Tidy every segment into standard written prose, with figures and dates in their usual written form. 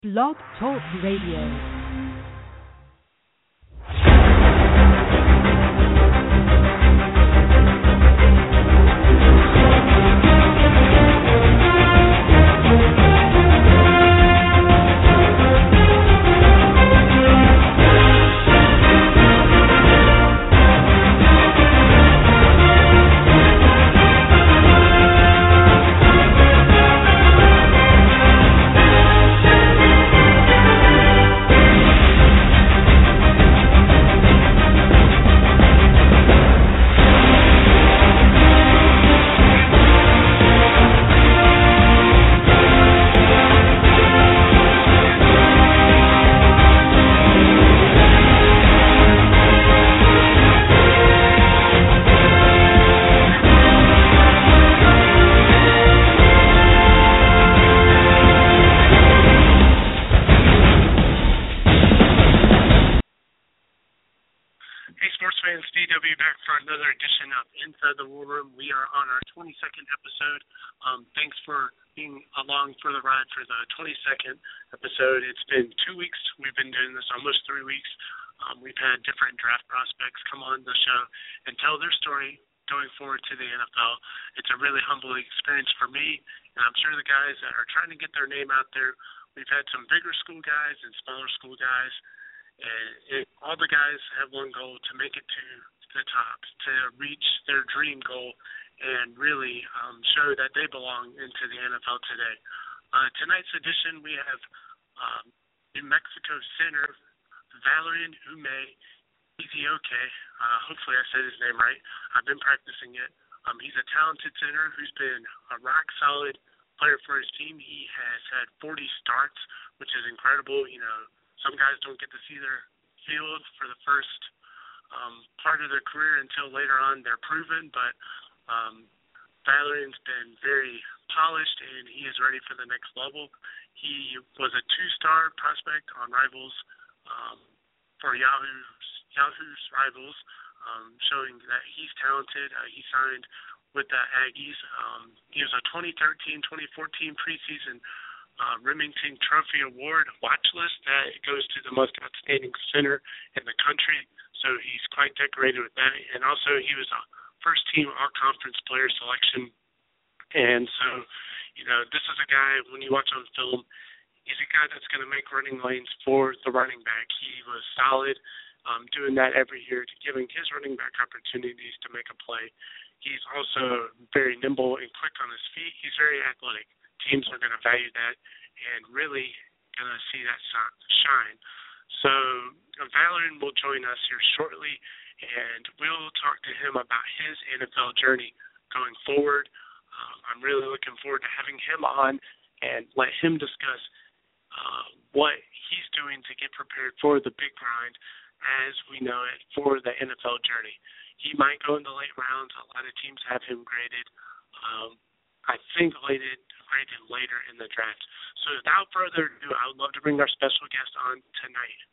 Blog Talk Radio. Inside the War Room. We are on our 22nd episode. Thanks for being along for the ride for the 22nd episode. It's been 2 weeks. We've been doing this almost 3 weeks. We've had different draft prospects come on the show and tell their story going forward to the NFL. It's a really humbling experience for me, and I'm sure the guys that are trying to get their name out there. We've had some bigger school guys and smaller school guys, and all the guys have one goal: to make it to the top, to reach their dream goal, and really show that they belong into the NFL today. Tonight's edition, we have New Mexico center Valerian Ume Ezioke. Hopefully I said his name right. I've been practicing it. He's a talented center who's been a rock-solid player for his team. He has had 40 starts, which is incredible. You know, some guys don't get to see their field for the first part of their career until later on they're proven, but Valerian's been very polished and he is ready for the next level. He was a 2-star prospect on Rivals for Yahoo's Rivals, showing that he's talented. He signed with the Aggies. He was a 2013-2014 preseason Remington Trophy Award watch list that goes to the most outstanding center in the country. So he's quite decorated with that. And also he was a first-team all-conference player selection. And so, you know, this is a guy, when you watch on film, he's a guy that's going to make running lanes for the running back. He was solid doing that every year, giving his running back opportunities to make a play. He's also very nimble and quick on his feet. He's very athletic. Teams are going to value that and really going to see that shine. So Valerian will join us here shortly, and we'll talk to him about his NFL journey going forward. I'm really looking forward to having him on and let him discuss what he's doing to get prepared for the big grind as we know it for the NFL journey. He might go in the late rounds. A lot of teams have him graded. I think graded later in the draft. So without further ado, I would love to bring our special guest on tonight.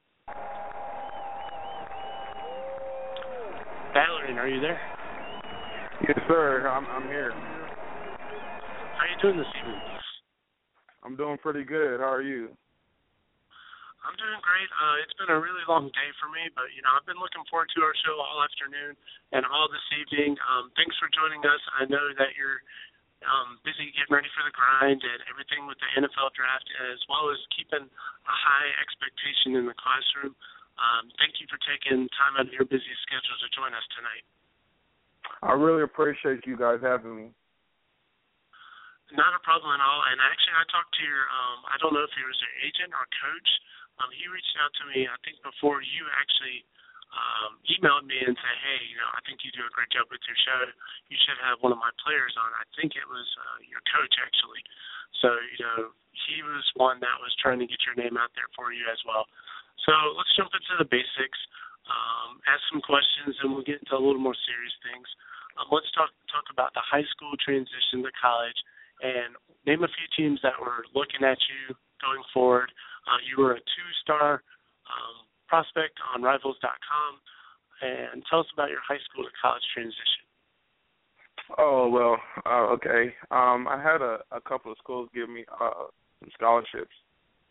Valerian, are you there? Yes, sir. I'm here. How are you doing this evening? I'm doing pretty good. How are you? I'm doing great. It's been a really long day for me, but, you know, I've been looking forward to our show all afternoon and all this evening. Thanks for joining us. I know that you're busy getting ready for the grind and everything with the NFL draft, as well as keeping a high expectation in the classroom. Thank you for taking time out of your busy schedule to join us tonight. I really appreciate you guys having me. Not a problem at all. And actually, I talked to your, I don't know if he was your agent or coach. He reached out to me, I think, before you actually emailed me and said, hey, you know, I think you do a great job with your show. You should have one of my players on. I think it was your coach, actually. So, you know, he was one that was trying to get your name out there for you as well. So let's jump into the basics, ask some questions, and we'll get into a little more serious things. Let's talk about the high school transition to college and name a few teams that were looking at you going forward. You were a 2-star prospect on Rivals.com, and tell us about your high school to college transition. Oh, well, okay. I had a couple of schools give me some scholarships.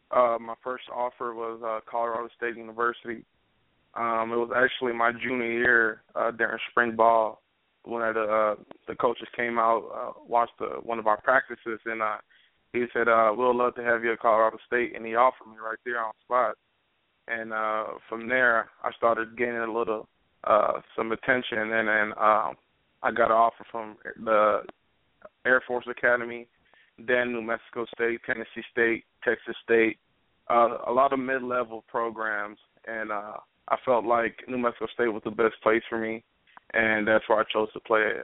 My first offer was Colorado State University. It was actually my junior year during spring ball when the coaches came out, watched one of our practices, and he said, we'll love to have you at Colorado State, and he offered me right there on the spot. And from there, I started gaining a little some attention, and then I got an offer from the Air Force Academy, then New Mexico State, Tennessee State, Texas State, a lot of mid-level programs, and I felt like New Mexico State was the best place for me, and that's where I chose to play at.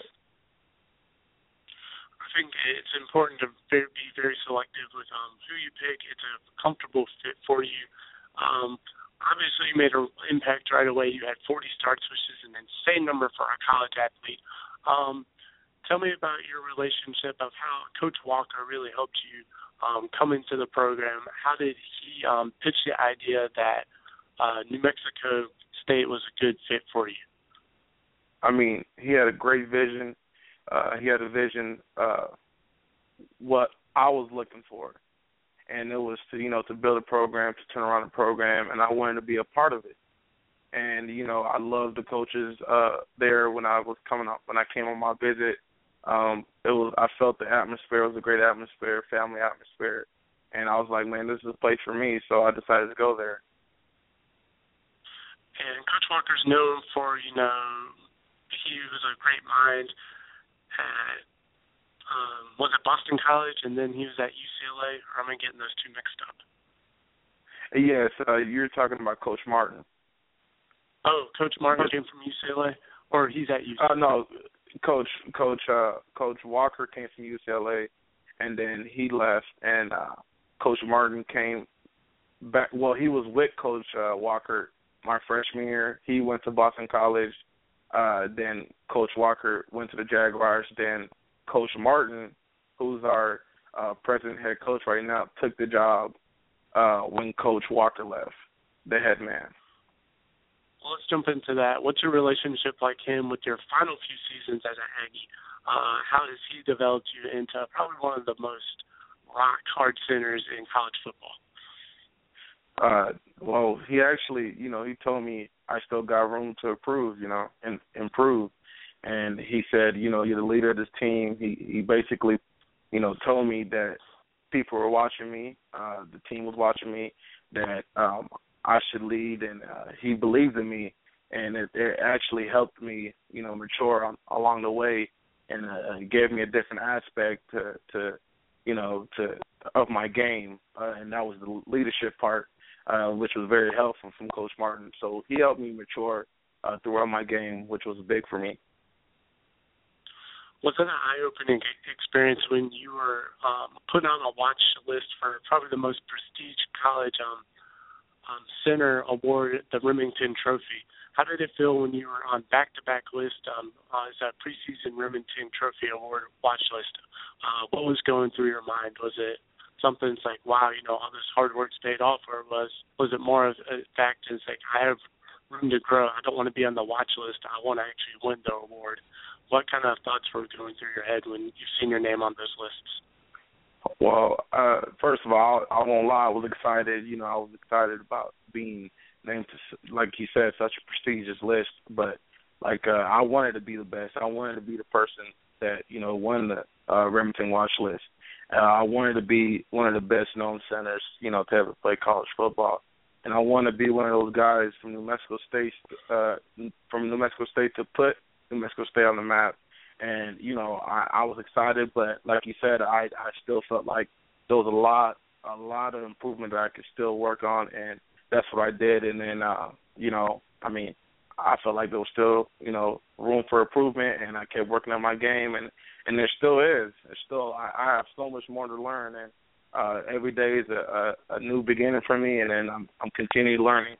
I think it's important to be very selective with who you pick. It's a comfortable fit for you. Obviously, you made an impact right away. You had 40 starts, which is an insane number for a college athlete. Tell me about your relationship of how Coach Walker really helped you come into the program. How did he pitch the idea that New Mexico State was a good fit for you? I mean, he had a great vision. He had a vision what I was looking for, and it was to build a program, to turn around a program, and I wanted to be a part of it. And I loved the coaches there when I was coming up. When I came on my visit, I felt the atmosphere was a great atmosphere, family atmosphere, and I was like, man, this is a place for me. So I decided to go there. And Coach Walker's known for, he was a great mind at, was it Boston College, and then he was at UCLA, or am I getting those two mixed up? Yes, you're talking about Coach Martin. Oh, Coach Martin came from UCLA, or he's at UCLA? No, Coach Walker came from UCLA, and then he left, and Coach Martin came back. Well, he was with Coach Walker my freshman year. He went to Boston College. Then Coach Walker went to the Jaguars. Then Coach Martin, who's our president head coach right now, took the job when Coach Walker left, the head man. Well, let's jump into that. What's your relationship like him with your final few seasons as an Aggie? How has he developed you into probably one of the most rock-hard centers in college football? Well, he actually, he told me I still got room to improve, and improve. And he said, you're the leader of this team. He basically, told me that people were watching me, the team was watching me, that I should lead, and he believed in me, and it actually helped me, mature along the way, and gave me a different aspect to of my game, and that was the leadership part, which was very helpful from Coach Martin. So he helped me mature throughout my game, which was big for me. Was it an eye-opening experience when you were put on a watch list for probably the most prestige college center award, the Remington Trophy? How did it feel when you were on back-to-back list as a preseason Remington Trophy award watch list? What was going through your mind? Was it something that's like, wow, all this hard work's paid off, or was it more of a fact is like, I have room to grow. I don't want to be on the watch list. I want to actually win the award. What kind of thoughts were going through your head when you've seen your name on those lists? Well, first of all, I won't lie. I was excited. I was excited about being named to, like you said, such a prestigious list. But, I wanted to be the best. I wanted to be the person that, won the Remington watch list. I wanted to be one of the best-known centers, to ever play college football. And I want to be one of those guys from New Mexico State, to put New Mexico State on the map. And, I was excited, but like you said, I still felt like there was a lot of improvement that I could still work on, and that's what I did. And then, I felt like there was still, room for improvement, and I kept working on my game, and there still is. I have so much more to learn, and every day is a new beginning for me, and then I'm continuing learning.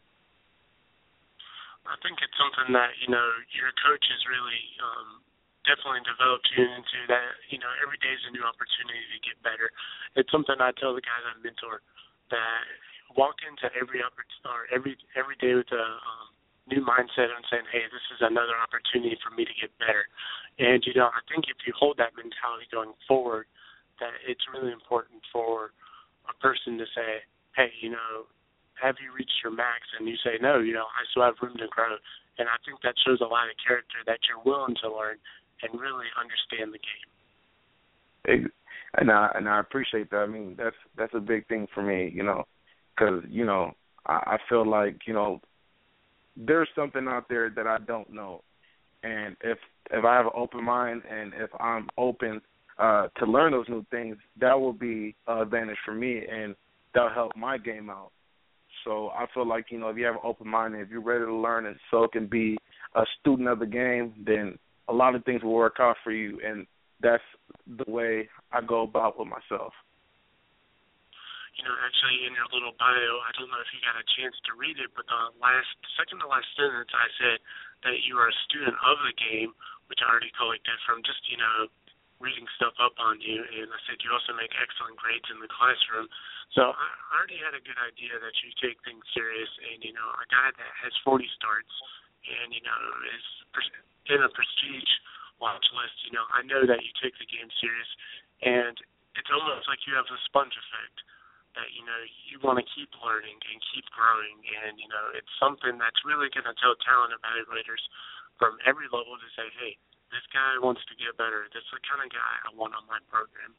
I think it's something that, your coach has really definitely developed you into that, every day is a new opportunity to get better. It's something I tell the guys I mentor, that walk into every day with a new mindset and saying, hey, this is another opportunity for me to get better. And, I think if you hold that mentality going forward, that it's really important for a person to say, hey, have you reached your max? And you say, no, I still have room to grow. And I think that shows a lot of character that you're willing to learn and really understand the game. And I appreciate that. I mean, that's a big thing for me, because, I feel like, there's something out there that I don't know. And if I have an open mind and if I'm open to learn those new things, that will be an advantage for me, and that'll help my game out. So I feel like, if you have an open mind and if you're ready to learn and soak and be a student of the game, then a lot of things will work out for you, and that's the way I go about with myself. Actually, in your little bio, I don't know if you got a chance to read it, but the second to last sentence, I said that you are a student of the game, which I already collected from just, reading stuff up on you, and I said you also make excellent grades in the classroom. So I already had a good idea that you take things serious, and, a guy that has 40 starts and, is in a prestige watch list, I know that you take the game serious, and it's almost like you have a sponge effect that, you want to keep learning and keep growing, and, it's something that's really going to tell talent evaluators from every level to say, hey, this guy wants to get better. This is the kind of guy I want on my program.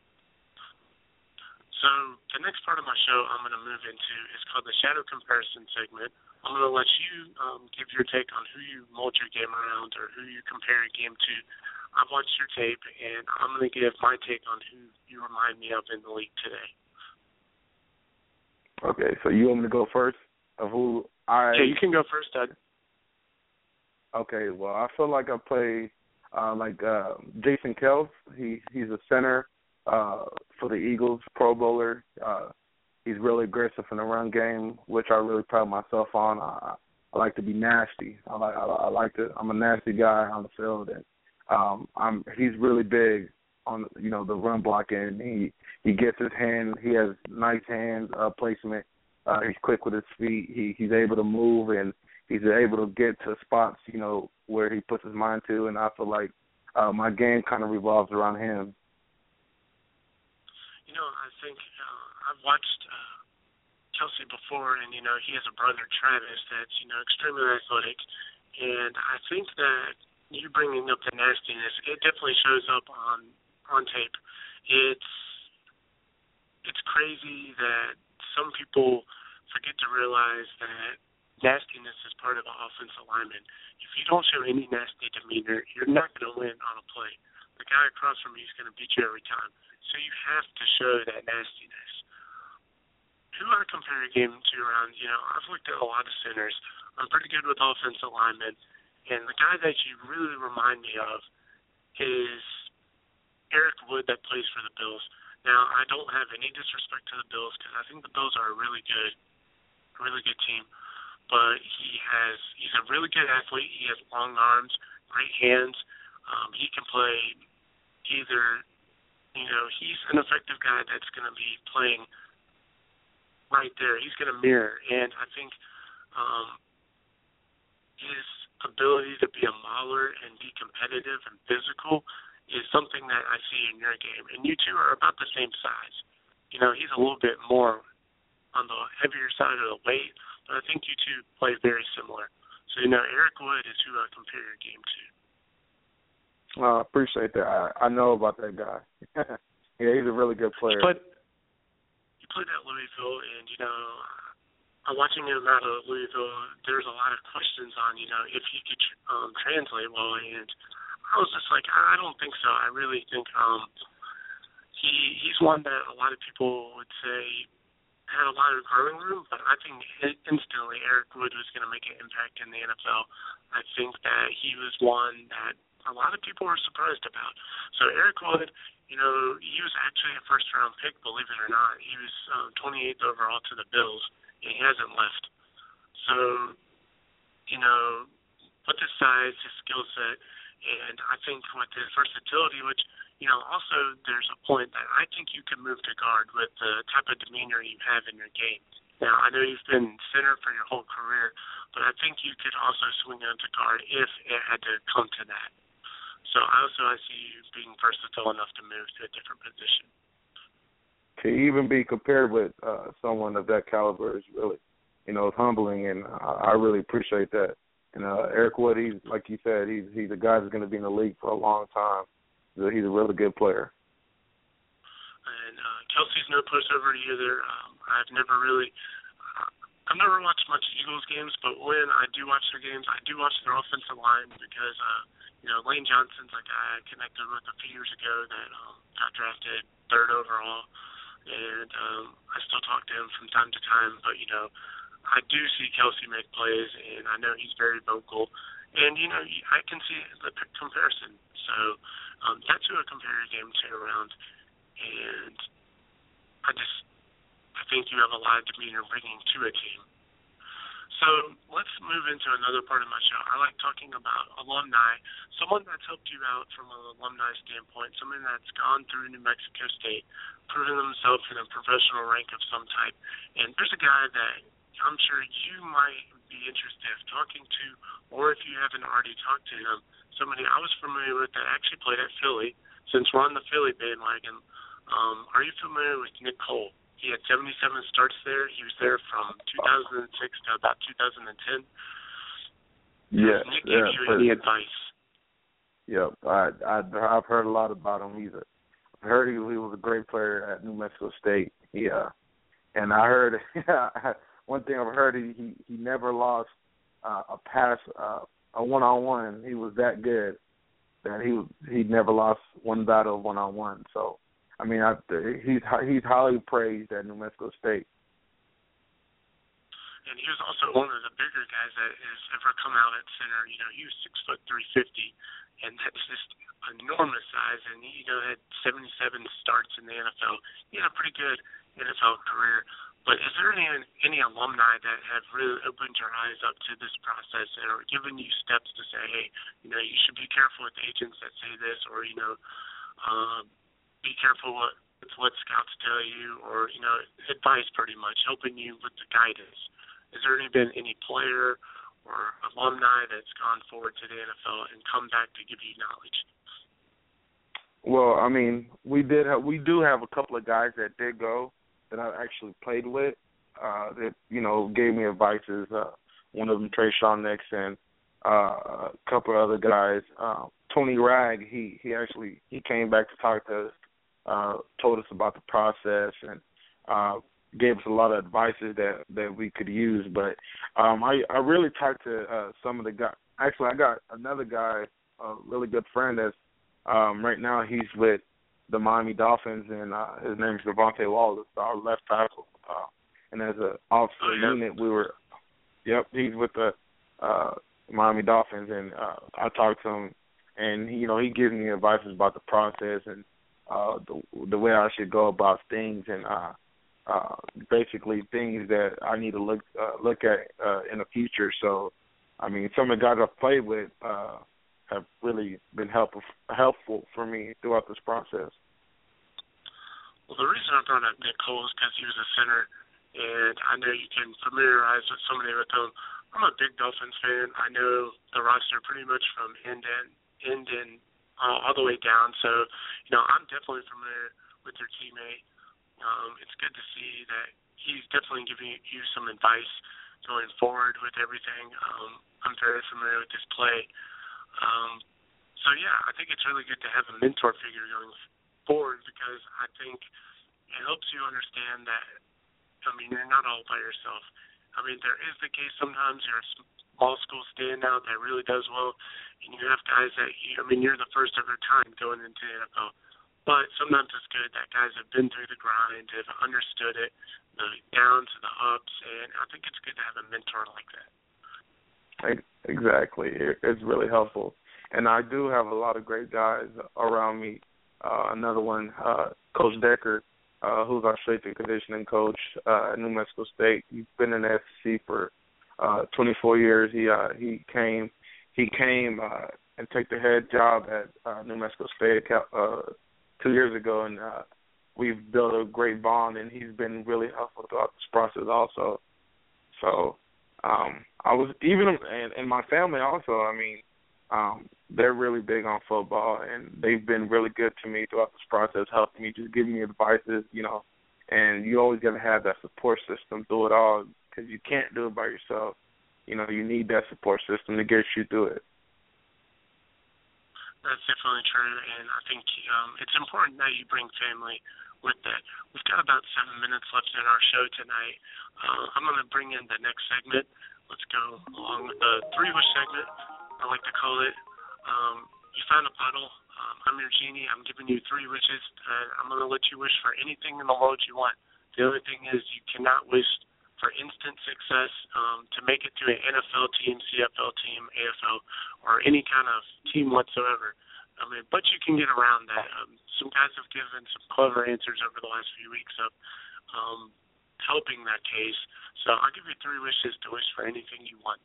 So the next part of my show I'm going to move into is called the Shadow Comparison segment. I'm going to let you give your take on who you mold your game around or who you compare your game to. I've watched your tape, and I'm going to give my take on who you remind me of in the league today. Okay, so you want me to go first of who I... Yeah, you can go first, Doug. Okay, well, I feel like I play... Jason Kelce, he's a center for the Eagles, Pro Bowler. He's really aggressive in the run game, which I really pride myself on. I like to be nasty. I'm a nasty guy on the field, and he's really big on the run blocking. He gets his hand. He has nice hand placement. He's quick with his feet. He's able to move, and he's able to get to spots, where he puts his mind to, and I feel like my game kind of revolves around him. I think I've watched Kelce before, and, he has a brother, Travis, that's, extremely athletic, and I think that you bringing up the nastiness, it definitely shows up on tape. It's crazy that some people forget to realize that nastiness is part of an offensive lineman. If you don't show any nasty demeanor, you're not going to win on a play. The guy across from you is going to beat you every time. So you have to show that nastiness. Who I compare a game to around, I've looked at a lot of centers. I'm pretty good with offensive linemen. And the guy that you really remind me of is Eric Wood that plays for the Bills. Now, I don't have any disrespect to the Bills because I think the Bills are a really good team. But he's a really good athlete. He has long arms, great hands. He can play either, he's an effective guy that's going to be playing right there. He's going to mirror. And I think his ability to be a mauler and be competitive and physical is something that I see in your game. And you two are about the same size. He's a little bit more on the heavier side of the weight, but I think you two play very similar. So, Eric Wood is who I compare your game to. I appreciate that. I know about that guy. Yeah, he's a really good player. He played at Louisville, and, watching him out of Louisville, there's a lot of questions on, if he could translate well, and I was just like, I don't think so. I really think he's one that a lot of people would say had a lot of growing room, but I think instantly Eric Wood was going to make an impact in the NFL. I think that he was one that a lot of people were surprised about. So Eric Wood, he was actually a first-round pick, believe it or not. He was 28th overall to the Bills, and he hasn't left. So, with his size, his skill set, and I think with his versatility, which also there's a point that I think you can move to guard with the type of demeanor you have in your game. Now, I know you've been center for your whole career, but I think you could also swing onto guard if it had to come to that. So I see you being versatile enough to move to a different position. to even be compared with someone of that caliber is really, it's humbling, and I really appreciate that. And Eric Wood, he's like you said, he's a guy that's going to be in the league for a long time. He's a really good player. And Kelsey's no pushover either. I've never watched much Eagles games, but when I do watch their games, I do watch their offensive line because, Lane Johnson's a guy I connected with a few years ago that got drafted 3rd overall, and I still talk to him from time to time. But, I do see Kelsey make plays, and I know he's very vocal. And, I can see the comparison. So that's who I compare your game to around. And I think you have a lot of demeanor bringing to a team. So let's move into another part of my show. I like talking about alumni, someone that's helped you out from an alumni standpoint, someone that's gone through New Mexico State, proven themselves in a professional rank of some type. And there's a guy that I'm sure you might be interested in talking to, or if you haven't already talked to him, somebody I was familiar with that actually played at Philly. Since we're on the Philly bandwagon, are you familiar with Nick Cole? He had 77 starts there. He was there from 2006 to about 2010. Yes. Nick gave you any advice? Yep. I've heard a lot about him. I heard he was a great player at New Mexico State. Yeah. And I heard one thing I've heard, he never lost a pass, a one-on-one. He was that good that he never lost one battle one-on-one. So, I mean, he's highly praised at New Mexico State. And he was also one of the bigger guys that has ever come out at center. He was 6'3", 350, and that's just enormous size. And he, had 77 starts in the NFL. He had a pretty good NFL career. But is there any alumni that have really opened your eyes up to this process or given you steps to say, hey, you should be careful with agents that say this, or be careful with what scouts tell you, or, advice pretty much, helping you with the guidance? Has there been any player or alumni that's gone forward to the NFL and come back to give you knowledge? Well, I mean, we do have a couple of guys that did go that I actually played with that, gave me advices. One of them, Trayshawn Nixon, a couple of other guys. Tony Ragg, he came back to talk to us. Told us about the process and gave us a lot of advices that we could use. But I really talked to some of the guys. Actually, I got another guy, a really good friend that's right now he's with the Miami Dolphins, and his name is Devontae Wallace, our left tackle. And as an officer unit, he's with the Miami Dolphins, and I talked to him, and he gives me advice about the process and the way I should go about things, and basically things that I need to look at in the future. So, I mean, some of the guys I've played with have really been helpful for me throughout this process. Well, the reason I brought up Nick Cole is because he was a center, and I know you can familiarize with somebody with him. I'm a big Dolphins fan. I know the roster pretty much from end in all the way down. So, I'm definitely familiar with your teammate. It's good to see that he's definitely giving you some advice going forward with everything. I'm very familiar with his play. So, I think it's really good to have a mentor figure going forward, because I think it helps you understand that, you're not all by yourself. There is the case sometimes you're a small school standout that really does well, and you have guys that, you're the first of your kind going into the NFL. But sometimes it's good that guys have been through the grind, have understood it, the downs and the ups, and I think it's good to have a mentor like that. Exactly. It's really helpful. And I do have a lot of great guys around me. Another one, Coach Decker, who's our strength and conditioning coach at New Mexico State. He's been in the SEC for 24 years. He came and took the head job at New Mexico State 2 years ago, and we've built a great bond, and he's been really helpful throughout this process also. So I was, even in my family also, they're really big on football, and they've been really good to me throughout this process, helping me, just giving me advices, And you always got to have that support system through it all because you can't do it by yourself. You know, you need that support system to get you through it. That's definitely true, and I think it's important that you bring family with that. We've got about 7 minutes left in our show tonight. I'm going to bring in the next segment. Let's go along with the three-wish segment, I like to call it. You found a bottle. I'm your genie. I'm giving you 3 wishes. I'm going to let you wish for anything in the world you want. The only thing is you cannot wish for instant success to make it to an NFL team, CFL team, AFL, or any kind of team whatsoever. I mean, but you can get around that. Some guys have given some clever answers over the last few weeks of helping that case. So I'll give you 3 wishes to wish for anything you want.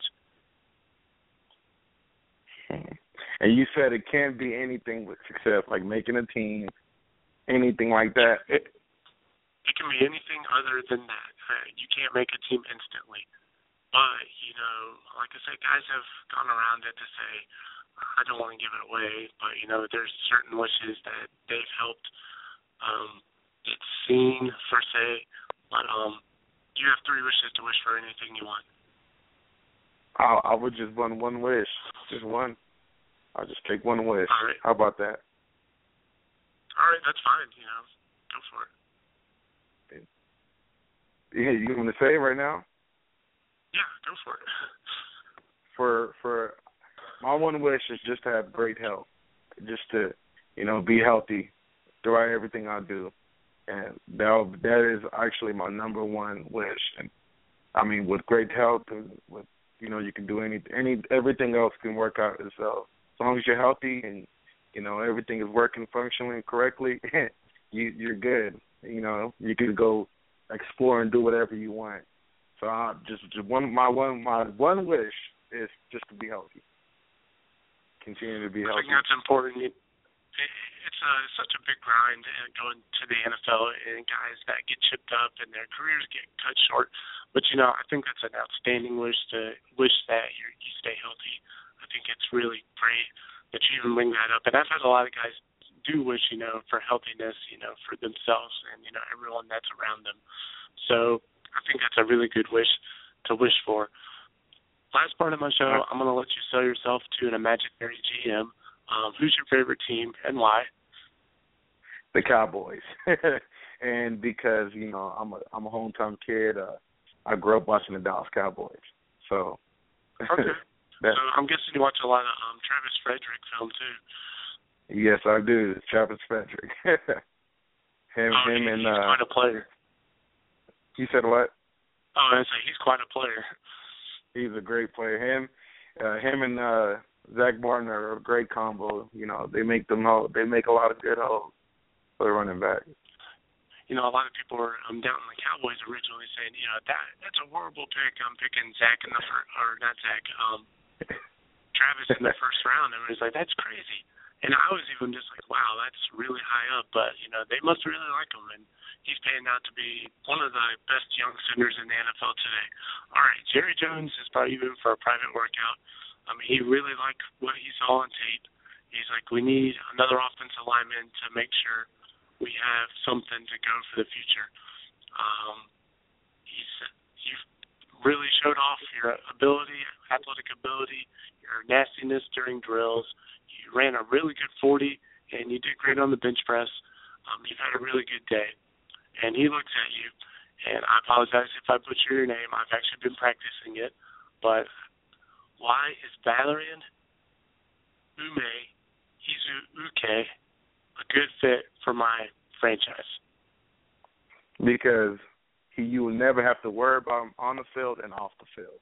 And you said it can't be anything with success, like making a team, anything like that. It can be anything other than that. You can't make a team instantly. But, you know, like I said, guys have gone around it to say, I don't want to give it away, but, you know, there's certain wishes that they've helped get seen, per se. But you have 3 wishes to wish for anything you want. I would just want one wish, just one. I'll just take one wish. All right. How about that? All right, that's fine. You know, go for it. Yeah, you want me to say it right now? Yeah, go for it. For my one wish is just to have great health, just to, you know, be healthy throughout everything I do, and that is actually my number one wish. And I mean, with great health, with, you know, you can do everything else can work out itself. As long as you're healthy and, you know, everything is working functionally correctly, you're good. You know, you can go explore and do whatever you want. So my one wish is just to be healthy. Continue to be healthy. I think that's important. It's such a big grind going to the NFL, and guys that get chipped up and their careers get cut short. But, you know, I think that's an outstanding wish to wish that you stay healthy. I think it's really great that you even bring that up. And I've had a lot of guys do wish, you know, for healthiness, you know, for themselves and, you know, everyone that's around them. So I think that's a really good wish to wish for. Last part of my show, I'm going to let you sell yourself to an imaginary GM. Who's your favorite team and why? The Cowboys. And because, you know, I'm a hometown kid, I grew up watching the Dallas Cowboys. So okay. So I'm guessing you watch a lot of Travis Frederick film too. Yes, I do. Travis Frederick. Him and he's quite a player. You said what? Oh, I was like, he's quite a player. He's a great player. Him and Zach Martin are a great combo. You know, they make a lot of good holes for the running back. You know, a lot of people were down on the Cowboys originally saying, you know, that's a horrible pick. I'm picking Zach in the first, or not Zach, Travis in the first round. And it was like, that's crazy. And I was even just like, wow, that's really high up. But, you know, they must really like him. And he's panned out to be one of the best young centers in the NFL today. All right, Jerry Jones is probably even for a private workout. He really liked what he saw on tape. He's like, we need another offensive lineman to make sure we have something to go for the future. You've really showed off your ability, athletic ability, your nastiness during drills. You ran a really good 40, and you did great on the bench press. You've had a really good day. And he looks at you, and I apologize if I butcher your name. I've actually been practicing it. But why is Valerian Ume-Izuuke a good fit for my franchise? Because you will never have to worry about him on the field and off the field.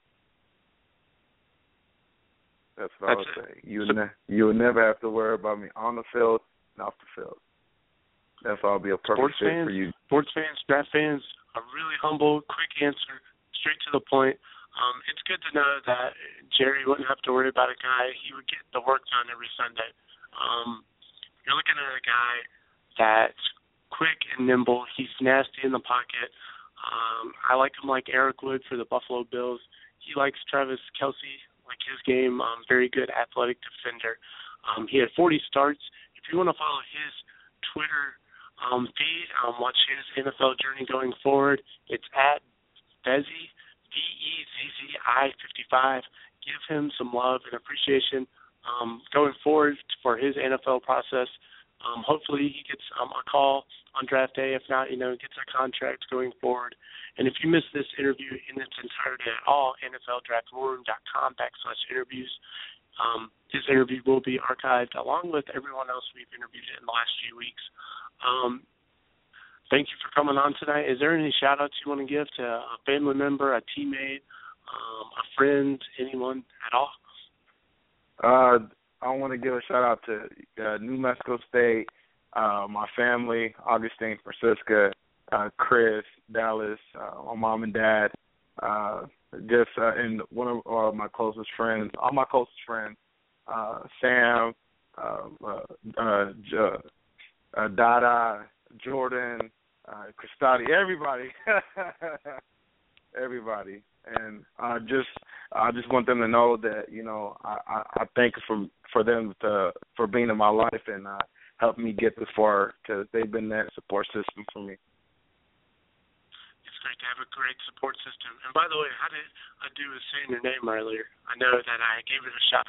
That's what I would say. You will never have to worry about me on the field and off the field. That's all be a perfect fit for you. Sports fans, draft fans, a really humble, quick answer, straight to the point. It's good to know that Jerry wouldn't have to worry about a guy. He would get the work done every Sunday. You're looking at a guy that's quick and nimble. He's nasty in the pocket. I like him like Eric Wood for the Buffalo Bills. He likes Travis Kelce, like his game. Very good athletic defender. He had 40 starts. If you want to follow his Twitter feed, watch his NFL journey going forward. It's at Bezzi, Bezzi 55. Give him some love and appreciation going forward for his NFL process. Hopefully he gets a call on draft day. If not, gets a contract going forward. And if you missed this interview in its entirety at all, NFLDraftRoom.com/interviews. His interview will be archived along with everyone else we've interviewed in the last few weeks. Thank you for coming on tonight. Is there any shout-outs you want to give to a family member, a teammate, a friend, anyone at all? I want to give a shout-out to New Mexico State, my family, Augustine, Francisca, Chris, Dallas, my mom and dad, and one of my closest friends, all my closest friends, Sam, Dada, Jordan, Cristati, everybody, everybody, and I just want them to know that I thank for them for being in my life and helping me get this far, because they've been that support system for me. It's great to have a great support system. And by the way, how did I do with saying your name earlier? I know that I gave it a shot.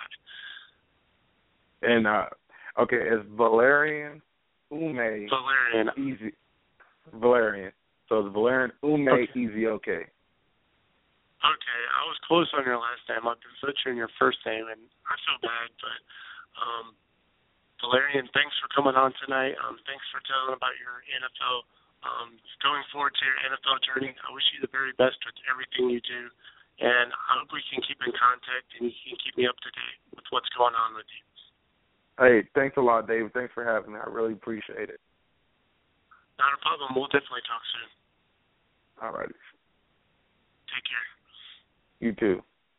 And okay, it's Valerian Ume. Valerian. Easy. Valerian. So it's Valerian Ume Easy. Okay. Okay, I was close on your last name. I've been butchering your first name, and I feel bad, but Valerian, thanks for coming on tonight. Thanks for telling about your NFL. Going forward to your NFL journey. I wish you the very best with everything you do, and I hope we can keep in contact and you can keep me up to date with what's going on with you. Hey, thanks a lot, David. Thanks for having me. I really appreciate it. Not a problem. We'll definitely talk soon. All righty. Take care. You too.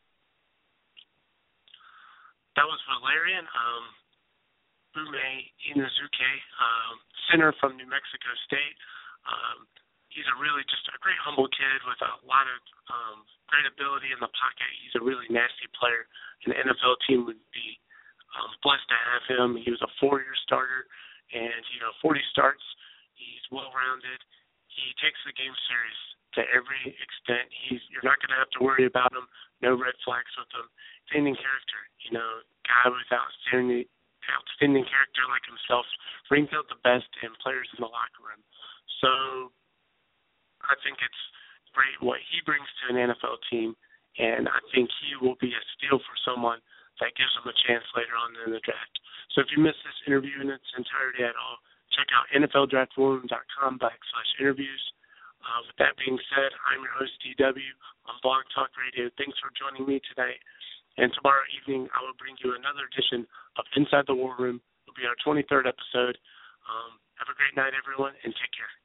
That was Valerian Ume Inazuke, center from New Mexico State. He's just a great humble kid with a lot of great ability in the pocket. He's a really nasty player. An NFL team would be blessed to have him. He was a 4-year starter, and 40 starts. He's well-rounded. He takes the game serious to every extent. You're not going to have to worry about him. No red flags with him. Outstanding character. Guy with outstanding character like himself brings out the best in players in the locker room. So I think it's great what he brings to an NFL team, and I think he will be a steal for someone that gives him a chance later on in the draft. So if you missed this interview in its entirety at all, check out NFLDraftRoom.com/interviews. With that being said, I'm your host, DW, on Blog Talk Radio. Thanks for joining me tonight. And tomorrow evening, I will bring you another edition of Inside the War Room. It'll be our 23rd episode. Have a great night, everyone, and take care.